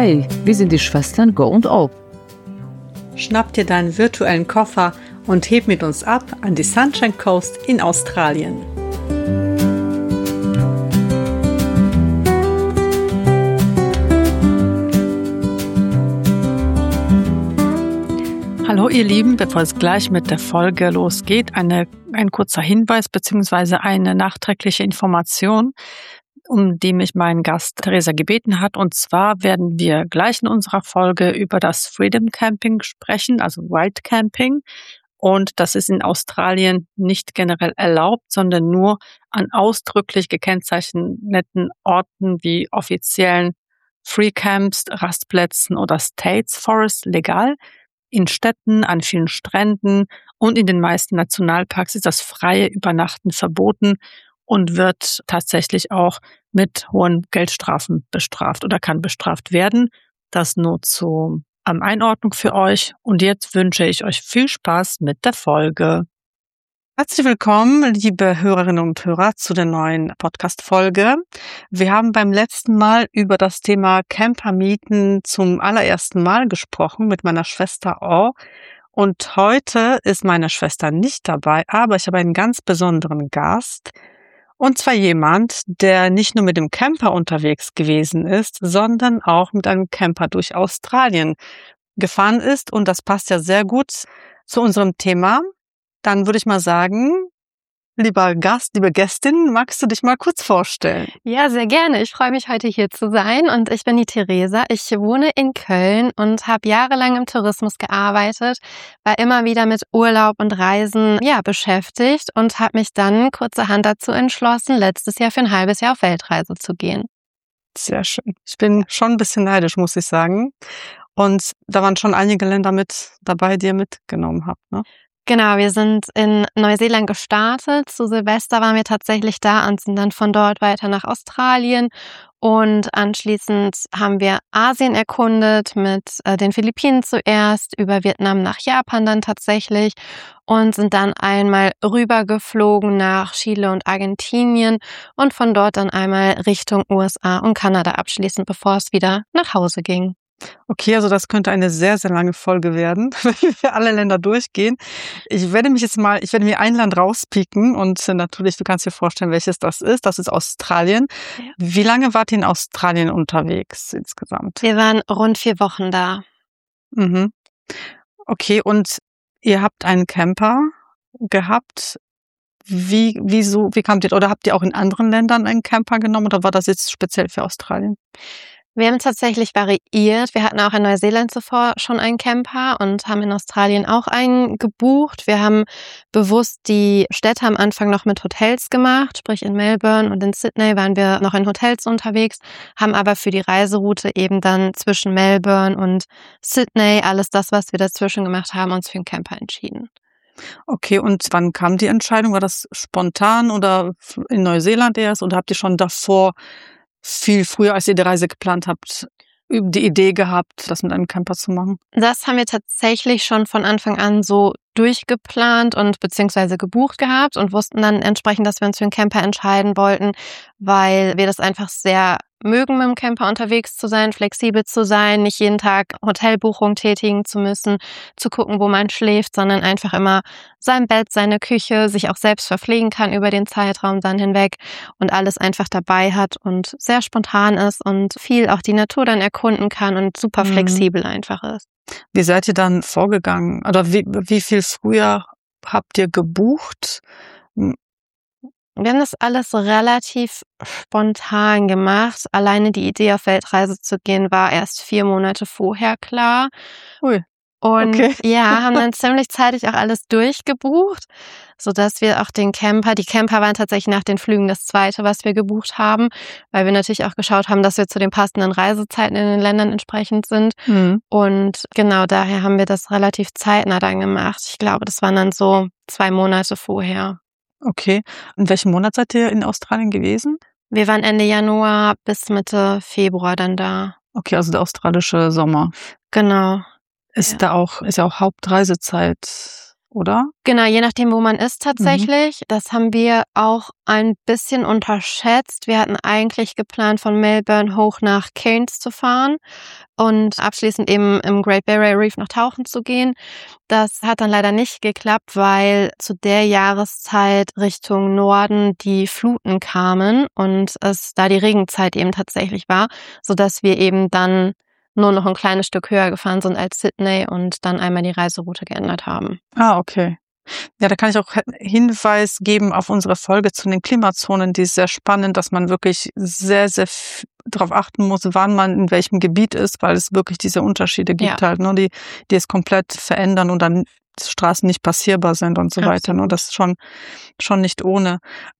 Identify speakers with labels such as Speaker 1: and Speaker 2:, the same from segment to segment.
Speaker 1: Hey, wir sind die Schwestern Go und O.
Speaker 2: Schnapp dir deinen virtuellen Koffer und heb mit uns ab an die Sunshine Coast in Australien.
Speaker 3: Hallo ihr Lieben, bevor es gleich mit der Folge losgeht, ein kurzer Hinweis bzw. eine nachträgliche Information, um die mich mein Gast Theresa gebeten hat. Und zwar werden wir gleich in unserer Folge über das Freedom Camping sprechen, also Wild Camping. Und das ist in Australien nicht generell erlaubt, sondern nur an ausdrücklich gekennzeichneten Orten wie offiziellen Free Camps, Rastplätzen oder States Forests legal. In Städten, an vielen Stränden und in den meisten Nationalparks ist das freie Übernachten verboten und wird tatsächlich auch mit hohen Geldstrafen bestraft oder kann bestraft werden. Das nur zur Einordnung für euch. Und jetzt wünsche ich euch viel Spaß mit der Folge. Herzlich willkommen, liebe Hörerinnen und Hörer, zu der neuen Podcast-Folge. Wir haben beim letzten Mal über das Thema Campermieten zum allerersten Mal gesprochen mit meiner Schwester Oh. Und heute ist meine Schwester nicht dabei, aber ich habe einen ganz besonderen Gast. Und zwar jemand, der nicht nur mit dem Camper unterwegs gewesen ist, sondern auch mit einem Camper durch Australien gefahren ist. Und das passt ja sehr gut zu unserem Thema. Dann würde ich mal sagen, lieber Gast, liebe Gästin, magst du dich mal kurz vorstellen?
Speaker 4: Ja, sehr gerne. Ich freue mich, heute hier zu sein. Und ich bin die Theresa. Ich wohne in Köln und habe jahrelang im Tourismus gearbeitet, war immer wieder mit Urlaub und Reisen beschäftigt und habe mich dann kurzerhand dazu entschlossen, letztes Jahr für ein halbes Jahr auf Weltreise zu gehen.
Speaker 3: Sehr schön. Ich bin schon ein bisschen neidisch, muss ich sagen. Und da waren schon einige Länder mit dabei, die ihr mitgenommen habt, ne?
Speaker 4: Genau, wir sind in Neuseeland gestartet. Zu Silvester waren wir tatsächlich da und sind dann von dort weiter nach Australien. Und anschließend haben wir Asien erkundet mit den Philippinen zuerst, über Vietnam nach Japan dann tatsächlich und sind dann einmal rübergeflogen nach Chile und Argentinien und von dort dann einmal Richtung USA und Kanada abschließend, bevor es wieder nach Hause ging.
Speaker 3: Okay, also das könnte eine sehr, sehr lange Folge werden, wenn wir alle Länder durchgehen. Ich werde mir ein Land rauspicken und natürlich, du kannst dir vorstellen, welches das ist. Das ist Australien. Ja. Wie lange wart ihr in Australien unterwegs insgesamt?
Speaker 4: Wir waren rund 4 Wochen da.
Speaker 3: Mhm. Okay, und ihr habt einen Camper gehabt. Wie kamt ihr, oder habt ihr auch in anderen Ländern einen Camper genommen oder war das jetzt speziell für Australien?
Speaker 4: Wir haben tatsächlich variiert. Wir hatten auch in Neuseeland zuvor schon einen Camper und haben in Australien auch einen gebucht. Wir haben bewusst die Städte am Anfang noch mit Hotels gemacht, sprich in Melbourne und in Sydney waren wir noch in Hotels unterwegs, haben aber für die Reiseroute eben dann zwischen Melbourne und Sydney, alles das, was wir dazwischen gemacht haben, uns für einen Camper entschieden.
Speaker 3: Okay, und wann kam die Entscheidung? War das spontan oder in Neuseeland erst oder habt ihr schon davor viel früher, als ihr die Reise geplant habt, die Idee gehabt, das mit einem Camper zu machen?
Speaker 4: Das haben wir tatsächlich schon von Anfang an so durchgeplant und beziehungsweise gebucht gehabt und wussten dann entsprechend, dass wir uns für einen Camper entscheiden wollten, weil wir das einfach sehr mögen, mit dem Camper unterwegs zu sein, flexibel zu sein, nicht jeden Tag Hotelbuchung tätigen zu müssen, zu gucken, wo man schläft, sondern einfach immer sein Bett, seine Küche, sich auch selbst verpflegen kann über den Zeitraum dann hinweg und alles einfach dabei hat und sehr spontan ist und viel auch die Natur dann erkunden kann und super flexibel einfach ist.
Speaker 3: Wie seid ihr dann vorgegangen? Oder wie viel früher habt ihr gebucht?
Speaker 4: Wir haben das alles relativ spontan gemacht. Alleine die Idee, auf Weltreise zu gehen, war erst 4 Monate vorher klar.
Speaker 3: Ui.
Speaker 4: Und
Speaker 3: okay.
Speaker 4: haben dann ziemlich zeitig auch alles durchgebucht, sodass wir auch die Camper waren tatsächlich nach den Flügen das zweite, was wir gebucht haben, weil wir natürlich auch geschaut haben, dass wir zu den passenden Reisezeiten in den Ländern entsprechend sind.
Speaker 3: Mhm.
Speaker 4: Und genau daher haben wir das relativ zeitnah dann gemacht. Ich glaube, das waren dann so 2 Monate vorher.
Speaker 3: Okay. In welchem Monat seid ihr in Australien gewesen?
Speaker 4: Wir waren Ende Januar bis Mitte Februar dann da.
Speaker 3: Okay, also der australische Sommer.
Speaker 4: Genau.
Speaker 3: Ist ja auch Hauptreisezeit. oder?
Speaker 4: Genau, je nachdem, wo man ist tatsächlich. Das haben wir auch ein bisschen unterschätzt. Wir hatten eigentlich geplant, von Melbourne hoch nach Cairns zu fahren und abschließend eben im Great Barrier Reef noch tauchen zu gehen. Das hat dann leider nicht geklappt, weil zu der Jahreszeit Richtung Norden die Fluten kamen und es da die Regenzeit eben tatsächlich war, sodass wir eben dann nur noch ein kleines Stück höher gefahren sind als Sydney und dann einmal die Reiseroute geändert haben.
Speaker 3: Ah, okay. Ja, da kann ich auch Hinweis geben auf unsere Folge zu den Klimazonen. Die ist sehr spannend, dass man wirklich sehr, sehr darauf achten muss, wann man in welchem Gebiet ist, weil es wirklich diese Unterschiede gibt halt, ne, die es komplett verändern und dann Straßen nicht passierbar sind und so weiter. Ne? Das ist schon nicht ohne.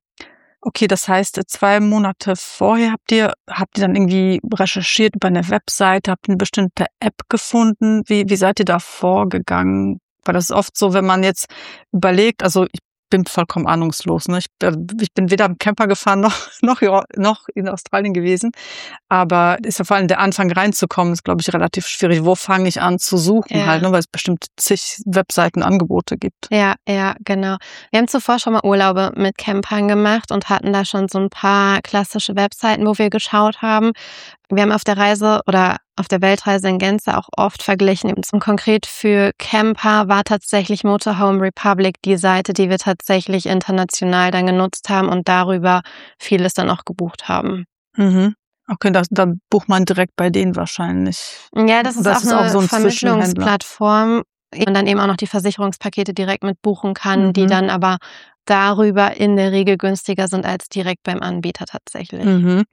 Speaker 3: Okay, das heißt, 2 Monate vorher habt ihr dann irgendwie recherchiert über eine Webseite, habt eine bestimmte App gefunden. Wie seid ihr da vorgegangen? Weil das ist oft so, wenn man jetzt überlegt, also ich bin vollkommen ahnungslos. Ne? Ich bin weder im Camper gefahren noch in Australien gewesen. Aber ist ja vor allem der Anfang reinzukommen, ist, glaube ich, relativ schwierig. Wo fange ich an zu suchen halt, ne? Weil es bestimmt zig Webseitenangebote gibt.
Speaker 4: Ja, genau. Wir haben zuvor schon mal Urlaube mit Campern gemacht und hatten da schon so ein paar klassische Webseiten, wo wir geschaut haben. Wir haben auf der Reise oder auf der Weltreise in Gänze auch oft verglichen. Und konkret für Camper war tatsächlich Motorhome Republic die Seite, die wir tatsächlich international dann genutzt haben und darüber vieles dann auch gebucht haben.
Speaker 3: Mhm. Okay, da bucht man direkt bei denen wahrscheinlich.
Speaker 4: Ja, das ist auch
Speaker 3: so
Speaker 4: eine
Speaker 3: ein
Speaker 4: Vermittlungsplattform, wo man dann eben auch noch die Versicherungspakete direkt mit buchen kann, die dann aber darüber in der Regel günstiger sind als direkt beim Anbieter tatsächlich.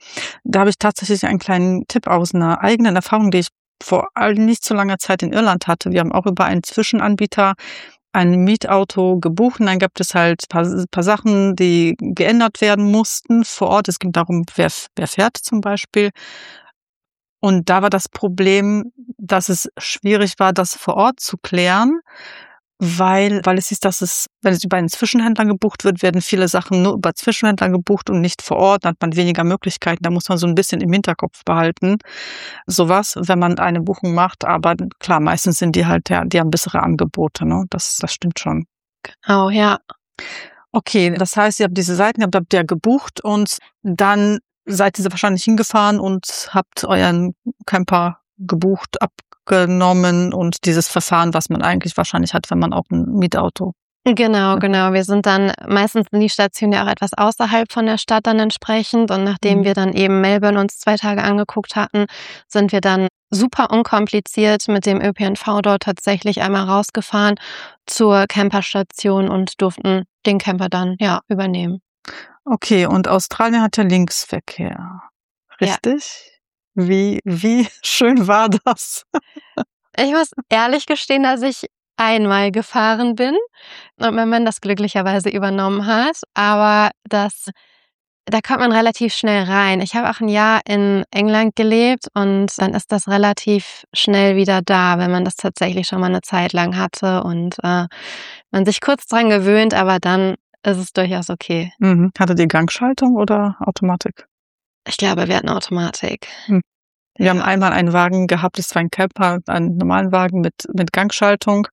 Speaker 3: Da habe ich tatsächlich einen kleinen Tipp aus einer eigenen Erfahrung, die ich vor allem nicht so langer Zeit in Irland hatte. Wir haben auch über einen Zwischenanbieter ein Mietauto gebucht und dann gab es halt ein paar Sachen, die geändert werden mussten vor Ort. Es ging darum, wer fährt zum Beispiel. Und da war das Problem, dass es schwierig war, das vor Ort zu klären, weil es ist, wenn es über einen Zwischenhändler gebucht wird, werden viele Sachen nur über Zwischenhändler gebucht und nicht vor Ort. Dann hat man weniger Möglichkeiten. Da muss man so ein bisschen im Hinterkopf behalten. Sowas, wenn man eine Buchung macht. Aber klar, meistens sind die halt, die haben bessere Angebote, ne? Das stimmt schon.
Speaker 4: Genau, ja.
Speaker 3: Okay, das heißt, ihr habt diese Seiten, habt ihr gebucht und dann seid ihr wahrscheinlich hingefahren und habt euren Camper gebucht, abgenommen und dieses Verfahren, was man eigentlich wahrscheinlich hat, wenn man auch ein Mietauto.
Speaker 4: Genau. Wir sind dann meistens in die Station ja auch etwas außerhalb von der Stadt dann entsprechend und nachdem wir dann eben Melbourne uns 2 Tage angeguckt hatten, sind wir dann super unkompliziert mit dem ÖPNV dort tatsächlich einmal rausgefahren zur Camperstation und durften den Camper dann übernehmen.
Speaker 3: Okay, und Australien hat ja Linksverkehr. Richtig? Ja. Wie schön war das?
Speaker 4: Ich muss ehrlich gestehen, dass ich einmal gefahren bin und mein Mann das glücklicherweise übernommen hat, aber da kommt man relativ schnell rein. Ich habe auch ein Jahr in England gelebt und dann ist das relativ schnell wieder da, wenn man das tatsächlich schon mal eine Zeit lang hatte und man sich kurz dran gewöhnt, aber dann ist es durchaus okay.
Speaker 3: Hattet ihr Gangschaltung oder Automatik?
Speaker 4: Ich glaube, wir hatten Automatik.
Speaker 3: Wir haben einmal einen Wagen gehabt, das war ein Camper, einen normalen Wagen mit Gangschaltung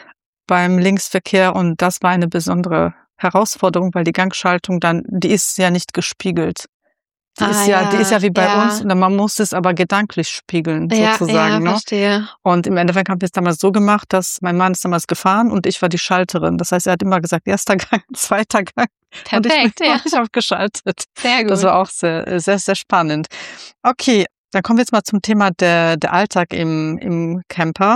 Speaker 3: beim Linksverkehr und das war eine besondere Herausforderung, weil die Gangschaltung die ist ja nicht gespiegelt. Die ist ja wie bei uns und man muss es aber gedanklich spiegeln, sozusagen.
Speaker 4: Ja, verstehe.
Speaker 3: Und im Endeffekt haben wir es damals so gemacht, dass mein Mann ist damals gefahren und ich war die Schalterin. Das heißt, er hat immer gesagt, 1. Gang, 2. Gang.
Speaker 4: Perfekt,
Speaker 3: und ich habe geschaltet.
Speaker 4: Sehr gut.
Speaker 3: Das war auch sehr, sehr, sehr spannend. Okay, dann kommen wir jetzt mal zum Thema der Alltag im Camper.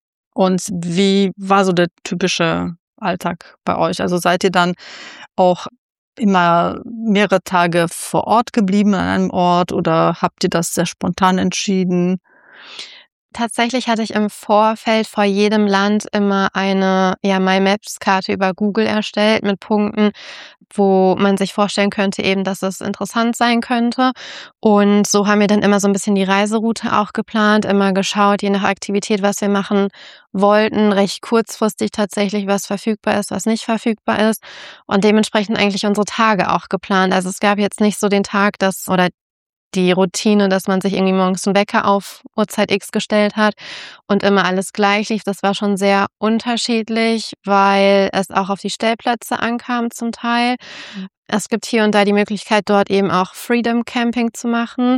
Speaker 3: Und wie war so der typische Alltag bei euch? Also seid ihr dann auch immer mehrere Tage vor Ort geblieben an einem Ort oder habt ihr das sehr spontan entschieden?
Speaker 4: Tatsächlich hatte ich im Vorfeld vor jedem Land immer eine My Maps-Karte über Google erstellt mit Punkten, wo man sich vorstellen könnte eben, dass es interessant sein könnte. Und so haben wir dann immer so ein bisschen die Reiseroute auch geplant, immer geschaut, je nach Aktivität, was wir machen wollten, recht kurzfristig tatsächlich, was verfügbar ist, was nicht verfügbar ist und dementsprechend eigentlich unsere Tage auch geplant. Also es gab jetzt nicht so den Tag, die Routine, dass man sich irgendwie morgens einen Wecker auf Uhrzeit X gestellt hat und immer alles gleich lief. Das war schon sehr unterschiedlich, weil es auch auf die Stellplätze ankam zum Teil. Es gibt hier und da die Möglichkeit, dort eben auch Freedom Camping zu machen.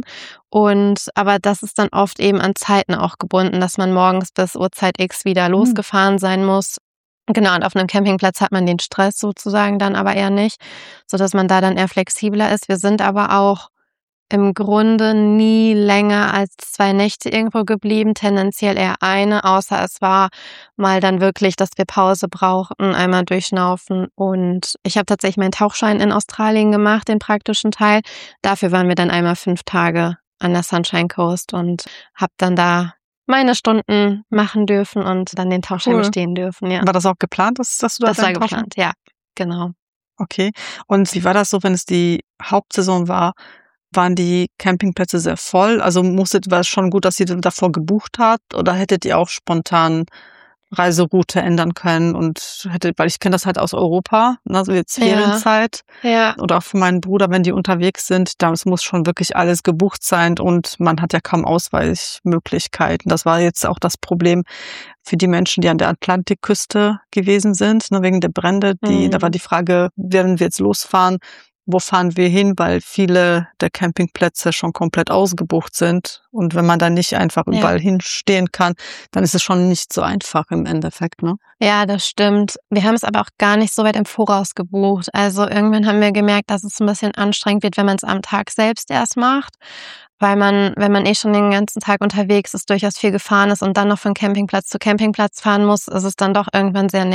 Speaker 4: Aber das ist dann oft eben an Zeiten auch gebunden, dass man morgens bis Uhrzeit X wieder losgefahren sein muss. Genau, und auf einem Campingplatz hat man den Stress sozusagen dann aber eher nicht, sodass man da dann eher flexibler ist. Wir sind aber auch im Grunde nie länger als 2 Nächte irgendwo geblieben, tendenziell eher eine, außer es war mal dann wirklich, dass wir Pause brauchten, einmal durchschnaufen. Und ich habe tatsächlich meinen Tauchschein in Australien gemacht, den praktischen Teil. Dafür waren wir dann einmal 5 Tage an der Sunshine Coast und habe dann da meine Stunden machen dürfen und dann den Tauchschein bestehen dürfen. Ja.
Speaker 3: War das auch geplant, dass du
Speaker 4: das war geplant, ja, genau.
Speaker 3: Okay. Und wie war das so, wenn es die Hauptsaison war? Waren die Campingplätze sehr voll? Also war es schon gut, dass ihr davor gebucht habt? Oder hättet ihr auch spontan Reiseroute ändern können weil ich kenne das halt aus Europa, ne, so jetzt Ferienzeit.
Speaker 4: Ja.
Speaker 3: Oder auch für meinen Bruder, wenn die unterwegs sind, das muss schon wirklich alles gebucht sein und man hat ja kaum Ausweichmöglichkeiten. Das war jetzt auch das Problem für die Menschen, die an der Atlantikküste gewesen sind, ne, wegen der Brände. Da war die Frage, werden wir jetzt losfahren? Wo fahren wir hin, weil viele der Campingplätze schon komplett ausgebucht sind. Und wenn man da nicht einfach überall hinstehen kann, dann ist es schon nicht so einfach im Endeffekt, ne?
Speaker 4: Ja, das stimmt. Wir haben es aber auch gar nicht so weit im Voraus gebucht. Also irgendwann haben wir gemerkt, dass es ein bisschen anstrengend wird, wenn man es am Tag selbst erst macht. Weil wenn man schon den ganzen Tag unterwegs ist, durchaus viel gefahren ist und dann noch von Campingplatz zu Campingplatz fahren muss, ist es dann doch irgendwann sehr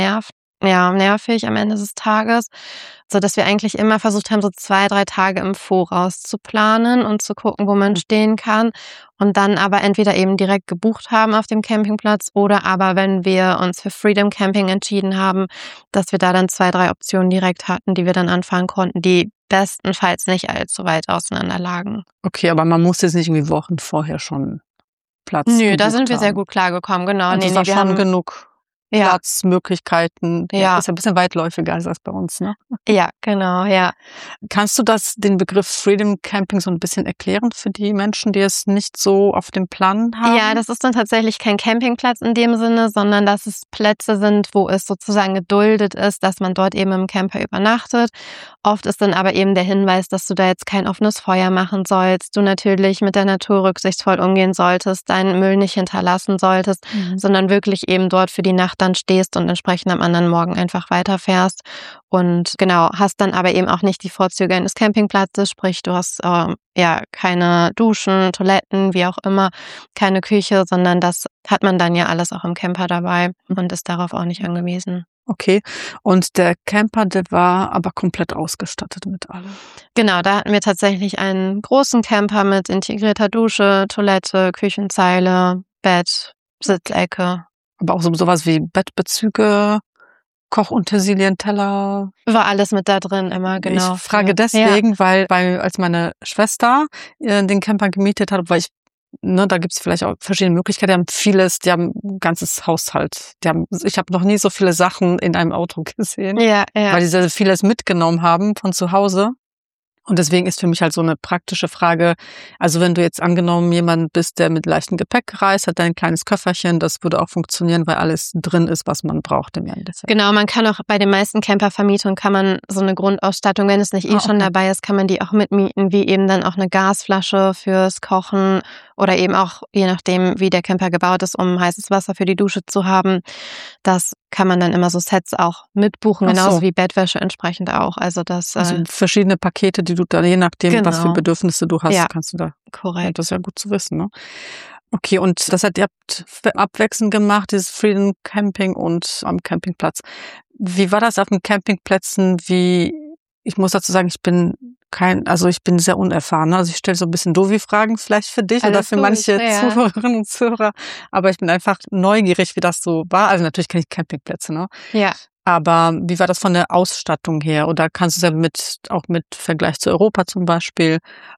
Speaker 4: nervig am Ende des Tages, so dass wir eigentlich immer versucht haben, so 2, 3 Tage im Voraus zu planen und zu gucken, wo man stehen kann und dann aber entweder eben direkt gebucht haben auf dem Campingplatz oder aber, wenn wir uns für Freedom Camping entschieden haben, dass wir da dann 2, 3 Optionen direkt hatten, die wir dann anfahren konnten, die bestenfalls nicht allzu weit auseinander lagen.
Speaker 3: Okay, aber man muss jetzt nicht irgendwie Wochen vorher schon Platz
Speaker 4: Nö, da sind wir
Speaker 3: haben.
Speaker 4: Sehr gut klargekommen, genau.
Speaker 3: Und das war schon genug Platzmöglichkeiten.
Speaker 4: Ja.
Speaker 3: Ist ja ein bisschen weitläufiger als das bei uns, ne?
Speaker 4: Ja, genau, ja.
Speaker 3: Kannst du den Begriff Freedom Camping so ein bisschen erklären für die Menschen, die es nicht so auf dem Plan haben?
Speaker 4: Ja, das ist dann tatsächlich kein Campingplatz in dem Sinne, sondern dass es Plätze sind, wo es sozusagen geduldet ist, dass man dort eben im Camper übernachtet. Oft ist dann aber eben der Hinweis, dass du da jetzt kein offenes Feuer machen sollst, du natürlich mit der Natur rücksichtsvoll umgehen solltest, deinen Müll nicht hinterlassen solltest, sondern wirklich eben dort für die Nacht dann stehst und entsprechend am anderen Morgen einfach weiterfährst. Und genau, hast dann aber eben auch nicht die Vorzüge eines Campingplatzes, sprich du hast keine Duschen, Toiletten, wie auch immer, keine Küche, sondern das hat man dann ja alles auch im Camper dabei und ist darauf auch nicht angewiesen.
Speaker 3: Okay, und der Camper, der war aber komplett ausgestattet mit allem?
Speaker 4: Genau, da hatten wir tatsächlich einen großen Camper mit integrierter Dusche, Toilette, Küchenzeile, Bett, Sitzecke.
Speaker 3: Aber auch sowas wie Bettbezüge, Kochutensilien, Teller.
Speaker 4: War alles mit da drin immer, genau.
Speaker 3: Ich frage deswegen, weil als meine Schwester den Camper gemietet hat, weil da gibt's vielleicht auch verschiedene Möglichkeiten, die haben ein ganzes Haushalt. Ich habe noch nie so viele Sachen in einem Auto gesehen, weil die sehr vieles mitgenommen haben von zu Hause. Und deswegen ist für mich halt so eine praktische Frage, also wenn du jetzt angenommen jemand bist, der mit leichtem Gepäck reist, hat ein kleines Köfferchen, das würde auch funktionieren, weil alles drin ist, was man braucht im Endeffekt.
Speaker 4: Genau, man kann auch bei den meisten Campervermietungen kann man so eine Grundausstattung, wenn es nicht schon dabei ist, kann man die auch mitmieten, wie eben dann auch eine Gasflasche fürs Kochen oder eben auch, je nachdem, wie der Camper gebaut ist, um heißes Wasser für die Dusche zu haben. Das kann man dann immer so Sets auch mitbuchen, genauso wie Bettwäsche entsprechend auch. Also
Speaker 3: verschiedene Pakete, die du da, je nachdem, was für Bedürfnisse du hast, kannst du da.
Speaker 4: Korrekt.
Speaker 3: Das ist ja gut zu wissen, ne? Okay, und ihr habt abwechselnd gemacht, dieses Freedom Camping und am Campingplatz. Wie war das auf den Campingplätzen? Ich muss dazu sagen, ich bin sehr unerfahren. Also ich stelle so ein bisschen doofe Fragen vielleicht für dich oder für manche Zuhörerinnen und Zuhörer. Aber ich bin einfach neugierig, wie das so war. Also natürlich kenne ich Campingplätze, ne?
Speaker 4: Ja.
Speaker 3: Aber wie war das von der Ausstattung her? Oder kannst du es ja auch mit Vergleich zu Europa zum Beispiel,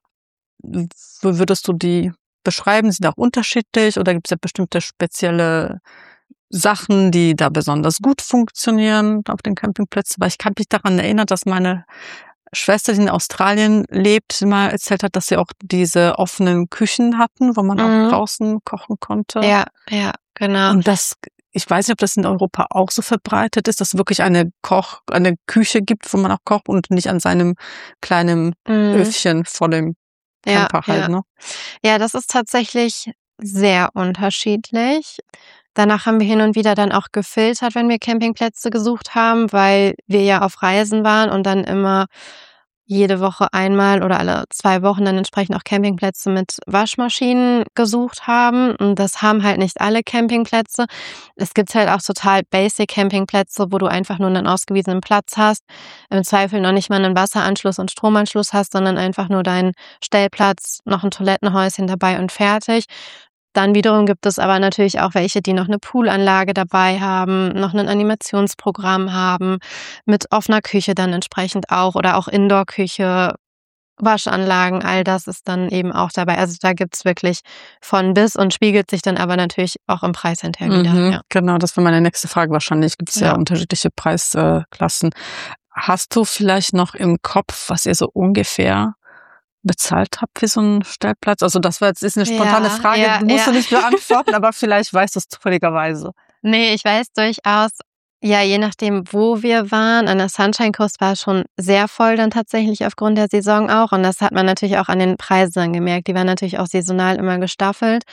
Speaker 3: würdest du die beschreiben? Sind auch unterschiedlich oder gibt es ja bestimmte spezielle Sachen, die da besonders gut funktionieren auf den Campingplätzen? Weil ich kann mich daran erinnern, dass meine Schwester, die in Australien lebt, mal erzählt hat, dass sie auch diese offenen Küchen hatten, wo man auch draußen kochen konnte.
Speaker 4: Ja, genau.
Speaker 3: Und ich weiß nicht, ob das in Europa auch so verbreitet ist, dass es wirklich eine Küche gibt, wo man auch kocht und nicht an seinem kleinen Öfchen vor dem Camper halt, ne?
Speaker 4: Ja, das ist tatsächlich sehr unterschiedlich. Danach haben wir hin und wieder dann auch gefiltert, wenn wir Campingplätze gesucht haben, weil wir ja auf Reisen waren und dann immer jede Woche einmal oder alle 2 Wochen dann entsprechend auch Campingplätze mit Waschmaschinen gesucht haben. Und das haben halt nicht alle Campingplätze. Es gibt halt auch total basic Campingplätze, wo du einfach nur einen ausgewiesenen Platz hast, im Zweifel noch nicht mal einen Wasseranschluss und Stromanschluss hast, sondern einfach nur deinen Stellplatz, noch ein Toilettenhäuschen dabei und fertig. Dann wiederum gibt es aber natürlich auch welche, die noch eine Poolanlage dabei haben, noch ein Animationsprogramm haben, mit offener Küche dann entsprechend auch oder auch Indoor-Küche, Waschanlagen, all das ist dann eben auch dabei. Also da gibt's wirklich von bis und spiegelt sich dann aber natürlich auch im Preis hinterher wieder. Ja.
Speaker 3: Genau, das wäre meine nächste Frage wahrscheinlich. Gibt es ja unterschiedliche Preisklassen. Hast du vielleicht noch im Kopf, was ihr so ungefähr bezahlt habt für so einen Stellplatz? Also das ist eine spontane Frage, die musst du nicht beantworten, aber vielleicht weißt du es zufälligerweise.
Speaker 4: Nee, ich weiß durchaus, je nachdem, wo wir waren. An der Sunshine Coast war es schon sehr voll dann tatsächlich aufgrund der Saison auch. Und das hat man natürlich auch an den Preisen dann gemerkt. Die waren natürlich auch saisonal immer gestaffelt.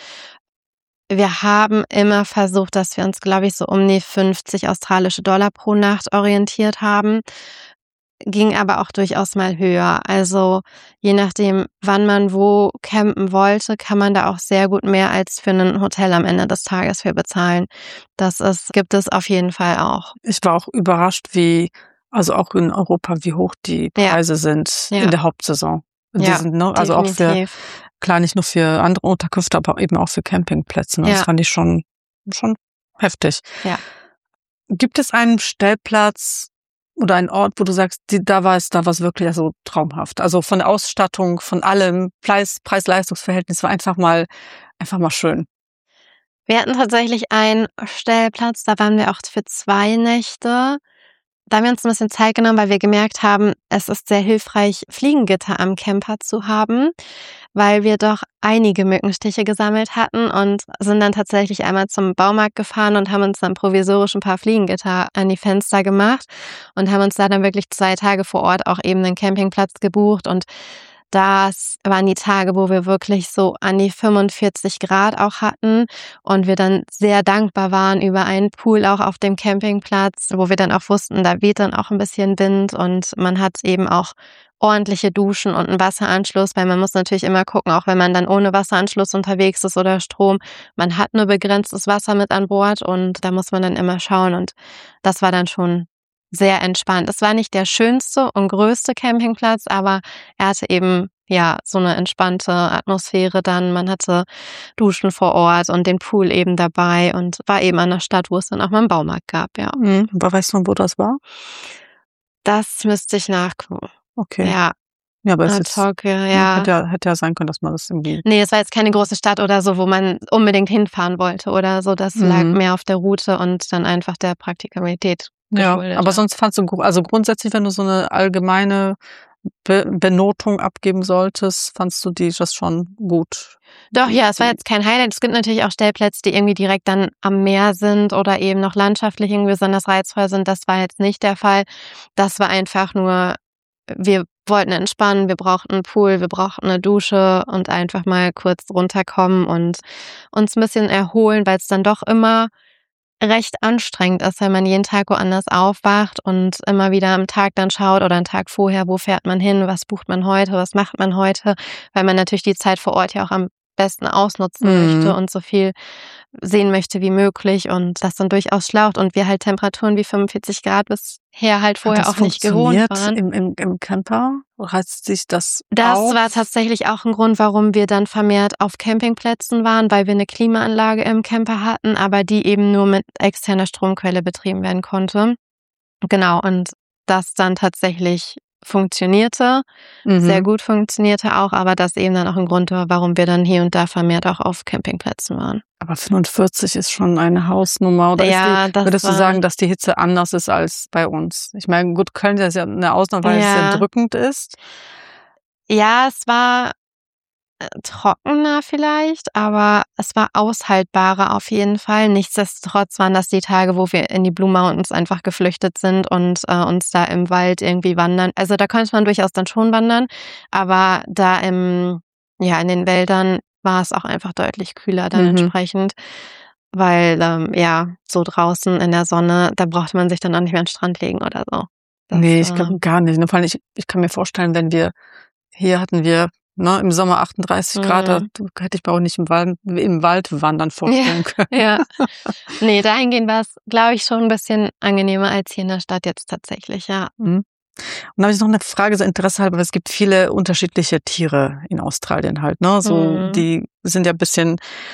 Speaker 4: Wir haben immer versucht, dass wir uns, glaube ich, so um die 50 australische Dollar pro Nacht orientiert haben. Ging aber auch durchaus mal höher. Also je nachdem, wann man wo campen wollte, kann man da auch sehr gut mehr als für ein Hotel am Ende des Tages für bezahlen. Gibt es auf jeden Fall auch.
Speaker 3: Ich war auch überrascht, also auch in Europa, wie hoch die Preise sind in der Hauptsaison. Die sind, also definitiv. Auch nicht nur für andere Unterkünfte, aber eben auch für Campingplätze. Das fand ich schon heftig.
Speaker 4: Ja.
Speaker 3: Gibt es einen Stellplatz oder einen Ort, wo du sagst, da war es wirklich also traumhaft? Also von der Ausstattung, von allem, Preis-Leistungs-Verhältnis war einfach mal schön.
Speaker 4: Wir hatten tatsächlich einen Stellplatz, da waren wir auch für 2 Nächte. Da haben wir uns ein bisschen Zeit genommen, weil wir gemerkt haben, es ist sehr hilfreich, Fliegengitter am Camper zu haben, weil wir doch einige Mückenstiche gesammelt hatten und sind dann tatsächlich einmal zum Baumarkt gefahren und haben uns dann provisorisch ein paar Fliegengitter an die Fenster gemacht und haben uns da dann wirklich 2 Tage vor Ort auch eben einen Campingplatz gebucht. Und das waren die Tage, wo wir wirklich so an die 45 Grad auch hatten und wir dann sehr dankbar waren über einen Pool auch auf dem Campingplatz, wo wir dann auch wussten, da weht dann auch ein bisschen Wind und man hat eben auch ordentliche Duschen und einen Wasseranschluss, weil man muss natürlich immer gucken, auch wenn man dann ohne Wasseranschluss unterwegs ist oder Strom, man hat nur begrenztes Wasser mit an Bord und da muss man dann immer schauen und das war dann schon sehr entspannt. Es war nicht der schönste und größte Campingplatz, aber er hatte eben so eine entspannte Atmosphäre dann. Man hatte Duschen vor Ort und den Pool eben dabei und war eben an der Stadt, wo es dann auch mal einen Baumarkt gab, ja.
Speaker 3: Aber weißt du, wo das war?
Speaker 4: Das müsste ich nachgucken.
Speaker 3: Okay.
Speaker 4: Ja.
Speaker 3: Ja, aber es hätte ja sein können, dass man das irgendwie...
Speaker 4: Nee, es war jetzt keine große Stadt oder so, wo man unbedingt hinfahren wollte oder so. Das lag mehr auf der Route und dann einfach der Praktikabilität.
Speaker 3: Ja, aber sonst fandst du, also grundsätzlich, wenn du so eine allgemeine Benotung abgeben solltest, fandst du das schon gut?
Speaker 4: Doch, ja, es war jetzt kein Highlight. Es gibt natürlich auch Stellplätze, die irgendwie direkt dann am Meer sind oder eben noch landschaftlich irgendwie besonders reizvoll sind. Das war jetzt nicht der Fall. Das war einfach nur, wir wollten entspannen, wir brauchten einen Pool, wir brauchten eine Dusche und einfach mal kurz runterkommen und uns ein bisschen erholen, weil es dann doch immer recht anstrengend ist, wenn man jeden Tag woanders aufwacht und immer wieder am Tag dann schaut oder einen Tag vorher, wo fährt man hin, was bucht man heute, was macht man heute, weil man natürlich die Zeit vor Ort ja auch am besten ausnutzen möchte und so viel sehen möchte wie möglich und das dann durchaus schlaucht und wir halt Temperaturen wie 45 Grad bisher halt vorher auch nicht gewohnt waren.
Speaker 3: Im Camper? Heißt sich das
Speaker 4: Das war tatsächlich auch ein Grund, warum wir dann vermehrt auf Campingplätzen waren, weil wir eine Klimaanlage im Camper hatten, aber die eben nur mit externer Stromquelle betrieben werden konnte. Genau, und das dann tatsächlich funktionierte, sehr gut funktionierte auch, aber das eben dann auch ein Grund war, warum wir dann hier und da vermehrt auch auf Campingplätzen waren.
Speaker 3: Aber 45 ist schon eine Hausnummer. Oder würdest du sagen, dass die Hitze anders ist als bei uns? Ich meine, gut, Köln ist ja eine Ausnahme, weil es sehr drückend ist.
Speaker 4: Ja, es war trockener vielleicht, aber es war aushaltbarer auf jeden Fall. Nichtsdestotrotz waren das die Tage, wo wir in die Blue Mountains einfach geflüchtet sind und uns da im Wald irgendwie wandern. Also da konnte man durchaus dann schon wandern, aber da in den Wäldern war es auch einfach deutlich kühler dann entsprechend, weil so draußen in der Sonne, da brauchte man sich dann auch nicht mehr an den Strand legen oder so.
Speaker 3: Nee, ich glaube gar nicht. Vor allem, ich kann mir vorstellen, hier hatten wir im Sommer 38 Grad, da hätte ich mir auch nicht im Wald wandern vorstellen können.
Speaker 4: Ja. Nee, dahingehend war es, glaube ich, schon ein bisschen angenehmer als hier in der Stadt jetzt tatsächlich, ja.
Speaker 3: Und dann habe ich noch eine Frage, so Interesse halber, weil es gibt viele unterschiedliche Tiere in Australien halt, ne? So, die sind ja ein bisschen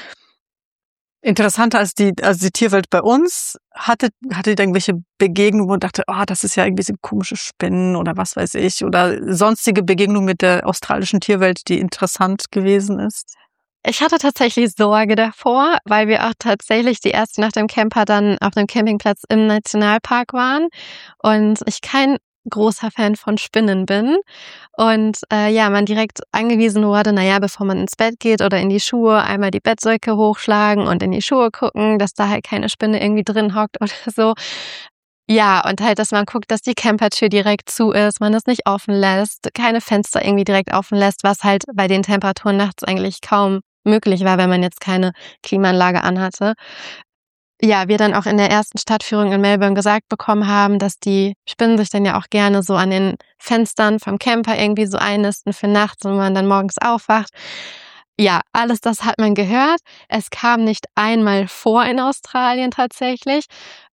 Speaker 3: interessanter als die Tierwelt bei uns. Hattet ihr irgendwelche Begegnungen, wo man dachte, das ist ja irgendwie so komische Spinnen oder was weiß ich, oder sonstige Begegnungen mit der australischen Tierwelt, die interessant gewesen ist?
Speaker 4: Ich hatte tatsächlich Sorge davor, weil wir auch tatsächlich die erste Nacht im Camper dann auf einem Campingplatz im Nationalpark waren und ich kein großer Fan von Spinnen bin und man direkt angewiesen wurde, bevor man ins Bett geht oder in die Schuhe, einmal die Bettsäcke hochschlagen und in die Schuhe gucken, dass da halt keine Spinne irgendwie drin hockt oder so. Ja, und halt, dass man guckt, dass die Campertür direkt zu ist, man es nicht offen lässt, keine Fenster irgendwie direkt offen lässt, was halt bei den Temperaturen nachts eigentlich kaum möglich war, wenn man jetzt keine Klimaanlage anhatte. Ja, wir dann auch in der ersten Stadtführung in Melbourne gesagt bekommen haben, dass die Spinnen sich dann ja auch gerne so an den Fenstern vom Camper irgendwie so einnisten für nachts, wenn man dann morgens aufwacht. Ja, alles das hat man gehört. Es kam nicht einmal vor in Australien tatsächlich.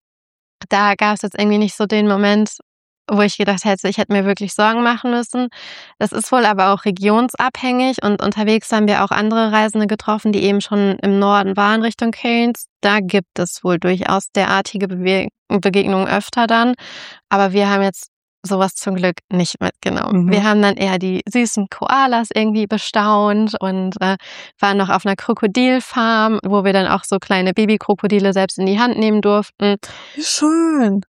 Speaker 4: Da gab es jetzt irgendwie nicht so den Moment, wo ich gedacht hätte, ich hätte mir wirklich Sorgen machen müssen. Das ist wohl aber auch regionsabhängig und unterwegs haben wir auch andere Reisende getroffen, die eben schon im Norden waren Richtung Cairns. Da gibt es wohl durchaus derartige Begegnungen öfter dann, aber wir haben jetzt sowas zum Glück nicht mitgenommen. Wir haben dann eher die süßen Koalas irgendwie bestaunt und waren noch auf einer Krokodilfarm, wo wir dann auch so kleine Babykrokodile selbst in die Hand nehmen durften.
Speaker 3: Wie schön.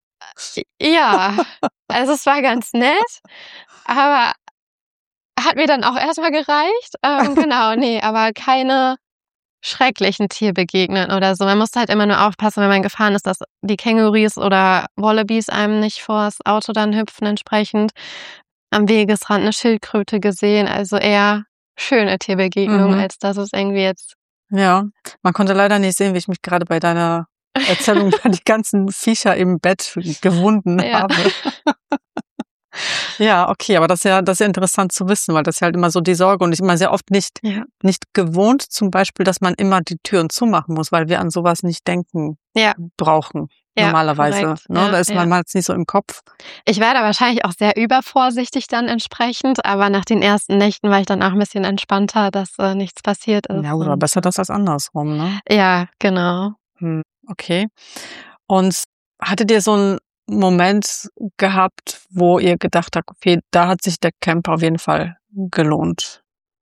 Speaker 4: Ja, also es war ganz nett, aber hat mir dann auch erstmal gereicht. Aber keine schrecklichen Tierbegegnen oder so. Man musste halt immer nur aufpassen, wenn man gefahren ist, dass die Kängurus oder Wallabies einem nicht vors Auto dann hüpfen entsprechend. Am Wegesrand eine Schildkröte gesehen, also eher schöne Tierbegegnungen, als dass es irgendwie jetzt...
Speaker 3: Ja, man konnte leider nicht sehen, wie ich mich gerade bei deiner Erzählung über die ganzen Viecher im Bett gewunden habe. Ja, okay, aber das ist ja interessant zu wissen, weil das ist halt immer so die Sorge und ich immer sehr oft nicht gewohnt, zum Beispiel, dass man immer die Türen zumachen muss, weil wir an sowas nicht denken brauchen. Normalerweise.
Speaker 4: Korrekt.
Speaker 3: Ne? Da ist man mal nicht so im Kopf.
Speaker 4: Ich war da wahrscheinlich auch sehr übervorsichtig dann entsprechend, aber nach den ersten Nächten war ich dann auch ein bisschen entspannter, dass nichts passiert ist.
Speaker 3: Ja, oder besser das als andersrum, ne?
Speaker 4: Ja, genau.
Speaker 3: Okay. Und hattet ihr so einen Moment gehabt, wo ihr gedacht habt, okay, da hat sich der Camp auf jeden Fall gelohnt?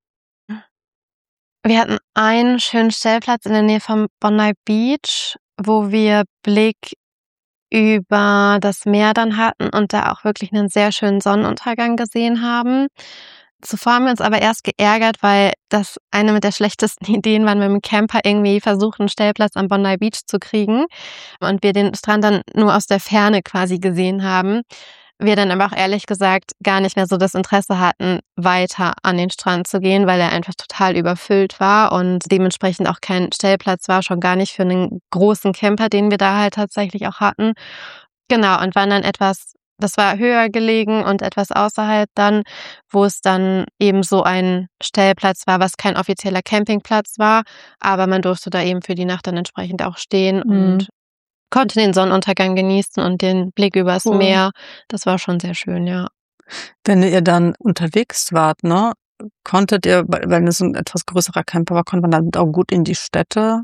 Speaker 4: Wir hatten einen schönen Stellplatz in der Nähe vom Bondi Beach, wo wir Blick über das Meer dann hatten und da auch wirklich einen sehr schönen Sonnenuntergang gesehen haben. Zuvor haben wir uns aber erst geärgert, weil das eine mit der schlechtesten Ideen war, mit dem Camper irgendwie versucht, einen Stellplatz am Bondi Beach zu kriegen und wir den Strand dann nur aus der Ferne quasi gesehen haben. Wir dann aber auch ehrlich gesagt gar nicht mehr so das Interesse hatten, weiter an den Strand zu gehen, weil er einfach total überfüllt war und dementsprechend auch kein Stellplatz war, schon gar nicht für einen großen Camper, den wir da halt tatsächlich auch hatten. Genau, und waren dann das war höher gelegen und etwas außerhalb dann, wo es dann eben so ein Stellplatz war, was kein offizieller Campingplatz war, aber man durfte da eben für die Nacht dann entsprechend auch stehen und konnte den Sonnenuntergang genießen und den Blick übers Meer. Das war schon sehr schön, ja.
Speaker 3: Wenn ihr dann unterwegs wart, ne, konntet ihr, wenn es ein etwas größerer Camper war, konnte man dann auch gut in die Städte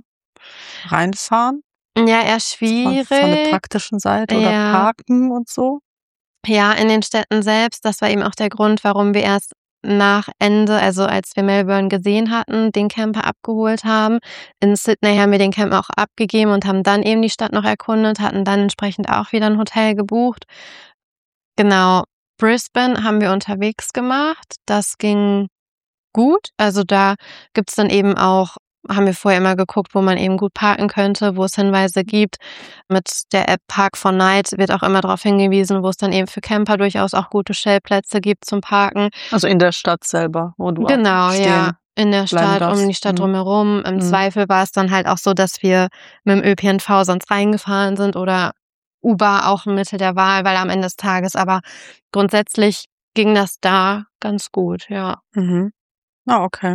Speaker 3: reinfahren?
Speaker 4: Ja, eher schwierig.
Speaker 3: Von der praktischen Seite oder parken und so?
Speaker 4: Ja, in den Städten selbst, das war eben auch der Grund, warum wir erst nach Ende, also als wir Melbourne gesehen hatten, den Camper abgeholt haben. In Sydney haben wir den Camper auch abgegeben und haben dann eben die Stadt noch erkundet, hatten dann entsprechend auch wieder ein Hotel gebucht. Genau, Brisbane haben wir unterwegs gemacht. Das ging gut. Also da gibt's dann eben auch, haben wir vorher immer geguckt, wo man eben gut parken könnte, wo es Hinweise gibt. Mit der App Park4Night wird auch immer darauf hingewiesen, wo es dann eben für Camper durchaus auch gute Stellplätze gibt zum Parken.
Speaker 3: Also in der Stadt selber, wo du
Speaker 4: Genau,
Speaker 3: stehen
Speaker 4: ja. In der Stadt,
Speaker 3: darfst.
Speaker 4: um die Stadt drumherum. Im Zweifel war es dann halt auch so, dass wir mit dem ÖPNV sonst reingefahren sind oder Uber auch ein Mittel der Wahl, weil am Ende des Tages, aber grundsätzlich ging das da ganz gut, ja.
Speaker 3: Okay.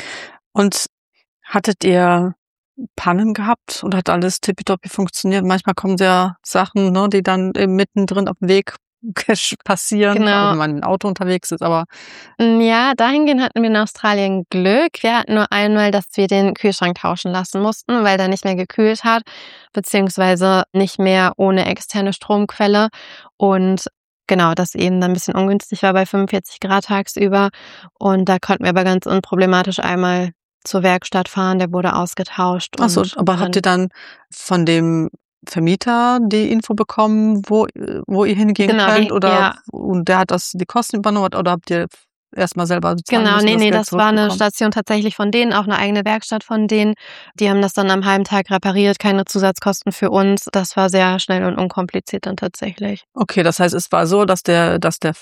Speaker 3: Und hattet ihr Pannen gehabt und hat alles tippitoppi funktioniert? Manchmal kommen ja Sachen, ne, die dann eben mittendrin auf dem Weg passieren,
Speaker 4: Genau.
Speaker 3: wenn man im Auto unterwegs ist, aber
Speaker 4: Ja, dahingehend hatten wir in Australien Glück. Wir hatten nur einmal, dass wir den Kühlschrank tauschen lassen mussten, weil der nicht mehr gekühlt hat, beziehungsweise nicht mehr ohne externe Stromquelle. Und genau, das eben dann ein bisschen ungünstig war bei 45 Grad tagsüber. Und da konnten wir aber ganz unproblematisch einmal zur Werkstatt fahren, der wurde ausgetauscht.
Speaker 3: Ach so,
Speaker 4: und
Speaker 3: aber habt ihr dann von dem Vermieter die Info bekommen, wo ihr hingehen
Speaker 4: Genau,
Speaker 3: könnt?
Speaker 4: die-
Speaker 3: Oder
Speaker 4: ja.
Speaker 3: und der hat die Kosten übernommen oder habt ihr erstmal selber bezahlen
Speaker 4: Genau,
Speaker 3: müssen,
Speaker 4: nee,
Speaker 3: Geld
Speaker 4: das war eine
Speaker 3: zurückbekommen?
Speaker 4: Station tatsächlich von denen, auch eine eigene Werkstatt von denen. Die haben das dann am halben Tag repariert, keine Zusatzkosten für uns. Das war sehr schnell und unkompliziert dann tatsächlich.
Speaker 3: Okay, das heißt, es war so, dass der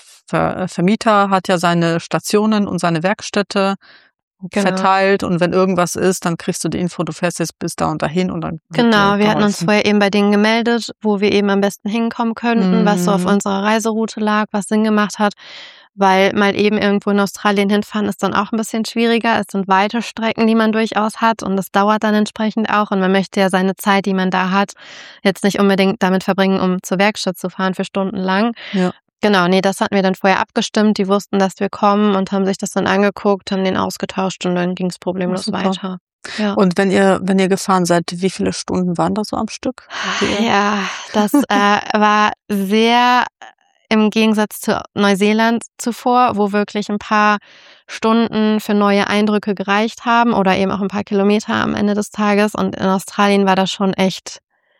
Speaker 3: Vermieter hat ja seine Stationen und seine Werkstätte
Speaker 4: Genau.
Speaker 3: verteilt und wenn irgendwas ist, dann kriegst du die Info, du fährst jetzt bis da und dahin und dann wird
Speaker 4: Genau,
Speaker 3: dir
Speaker 4: wir hatten uns
Speaker 3: geholfen.
Speaker 4: vorher eben bei denen gemeldet, wo wir eben am besten hinkommen könnten, was so auf unserer Reiseroute lag, was Sinn gemacht hat, weil mal eben irgendwo in Australien hinfahren ist dann auch ein bisschen schwieriger. Es sind weite Strecken, die man durchaus hat und das dauert dann entsprechend auch und man möchte ja seine Zeit, die man da hat, jetzt nicht unbedingt damit verbringen, um zur Werkstatt zu fahren für stundenlang.
Speaker 3: Ja.
Speaker 4: Genau, nee, das hatten wir dann vorher abgestimmt. Die wussten, dass wir kommen und haben sich das dann angeguckt, haben den ausgetauscht und dann ging es problemlos
Speaker 3: Super.
Speaker 4: weiter. Ja.
Speaker 3: Und wenn ihr gefahren seid, wie viele Stunden waren da so am Stück?
Speaker 4: Ja, das war sehr im Gegensatz zu Neuseeland zuvor, wo wirklich ein paar Stunden für neue Eindrücke gereicht haben oder eben auch ein paar Kilometer am Ende des Tages. Und in Australien war das schon echt